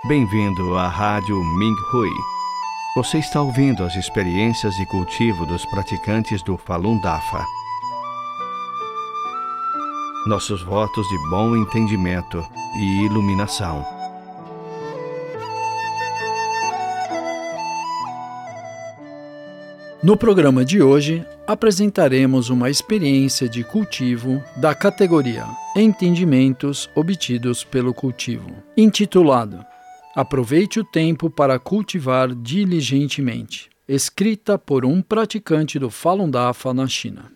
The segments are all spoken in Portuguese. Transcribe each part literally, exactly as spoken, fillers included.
Bem-vindo à Rádio Minhui. Você está ouvindo as experiências de cultivo dos praticantes do Falun Dafa. Nossos votos de bom entendimento e iluminação. No programa de hoje, apresentaremos uma experiência de cultivo da categoria Entendimentos obtidos pelo cultivo, intitulado Aproveite o tempo para cultivar diligentemente, escrita por um praticante do Falun Dafa na China.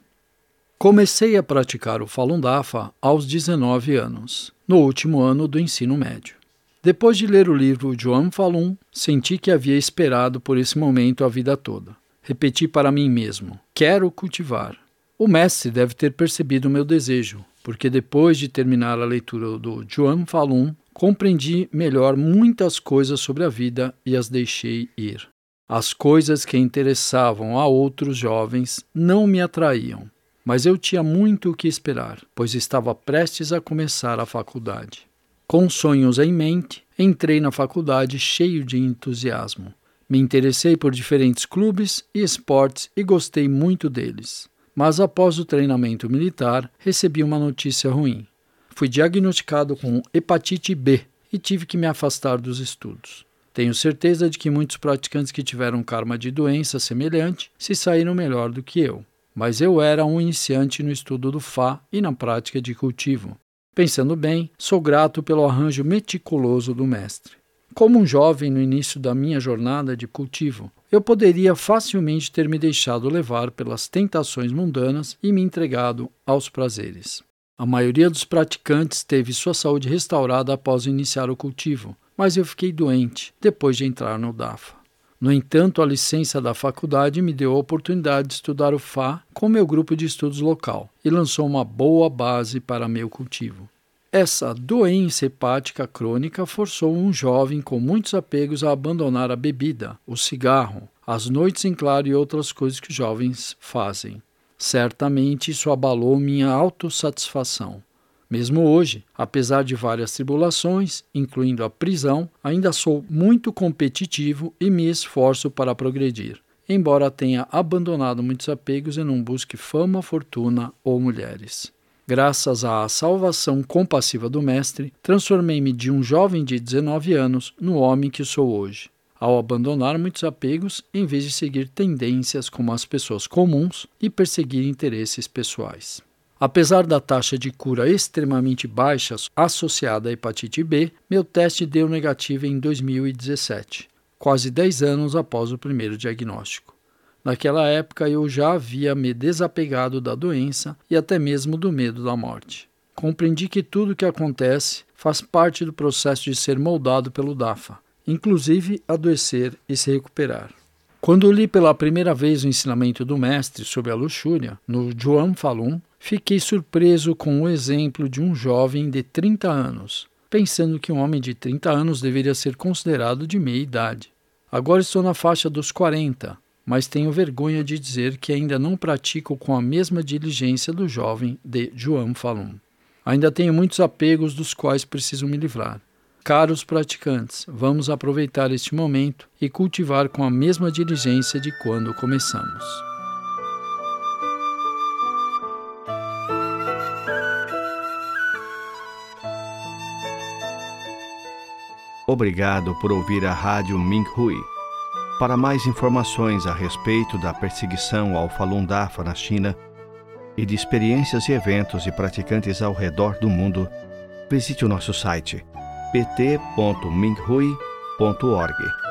Comecei a praticar o Falun Dafa aos dezenove anos, no último ano do ensino médio. Depois de ler o livro Zhuang Falun, senti que havia esperado por esse momento a vida toda. Repeti para mim mesmo, quero cultivar. O mestre deve ter percebido o meu desejo, porque depois de terminar a leitura do Zhuang Falun, compreendi melhor muitas coisas sobre a vida e as deixei ir. As coisas que interessavam a outros jovens não me atraíam, mas eu tinha muito o que esperar, pois estava prestes a começar a faculdade. Com sonhos em mente, entrei na faculdade cheio de entusiasmo. Me interessei por diferentes clubes e esportes e gostei muito deles. Mas após o treinamento militar, recebi uma notícia ruim. Fui diagnosticado com hepatite B e tive que me afastar dos estudos. Tenho certeza de que muitos praticantes que tiveram karma de doença semelhante se saíram melhor do que eu. Mas eu era um iniciante no estudo do Fá e na prática de cultivo. Pensando bem, sou grato pelo arranjo meticuloso do mestre. Como um jovem no início da minha jornada de cultivo, eu poderia facilmente ter me deixado levar pelas tentações mundanas e me entregado aos prazeres. A maioria dos praticantes teve sua saúde restaurada após iniciar o cultivo, mas eu fiquei doente depois de entrar no Dafa. No entanto, a licença da faculdade me deu a oportunidade de estudar o Fá com meu grupo de estudos local e lançou uma boa base para meu cultivo. Essa doença hepática crônica forçou um jovem com muitos apegos a abandonar a bebida, o cigarro, as noites em claro e outras coisas que os jovens fazem. Certamente isso abalou minha autossatisfação. Mesmo hoje, apesar de várias tribulações, incluindo a prisão, ainda sou muito competitivo e me esforço para progredir, embora tenha abandonado muitos apegos e não busque fama, fortuna ou mulheres. Graças à salvação compassiva do mestre, transformei-me de um jovem de dezenove anos no homem que sou hoje, ao abandonar muitos apegos em vez de seguir tendências como as pessoas comuns e perseguir interesses pessoais. Apesar da taxa de cura extremamente baixa associada à hepatite B, meu teste deu negativo em dois mil e dezessete, quase dez anos após o primeiro diagnóstico. Naquela época eu já havia me desapegado da doença e até mesmo do medo da morte. Compreendi que tudo o que acontece faz parte do processo de ser moldado pelo Dafa, inclusive adoecer e se recuperar. Quando li pela primeira vez o ensinamento do mestre sobre a luxúria, no Zhuang Falun, fiquei surpreso com o exemplo de um jovem de trinta anos, pensando que um homem de trinta anos deveria ser considerado de meia idade. Agora estou na faixa dos quarenta, mas tenho vergonha de dizer que ainda não pratico com a mesma diligência do jovem de Zhuang Falun. Ainda tenho muitos apegos dos quais preciso me livrar. Caros praticantes, vamos aproveitar este momento e cultivar com a mesma diligência de quando começamos. Obrigado por ouvir a Rádio Minhui. Para mais informações a respeito da perseguição ao Falun Dafa na China e de experiências e eventos de praticantes ao redor do mundo, visite o nosso site p t ponto minhui ponto org.